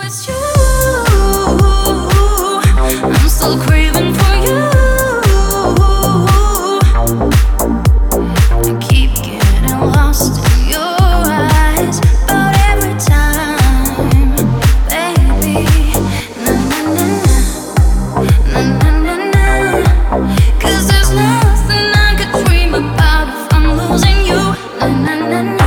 it's you. I'm still craving for you. I keep getting lost in your eyes about every time, baby. Na na na na, na na na na. 'Cause there's nothing I could dream about if I'm losing you. Na na na na.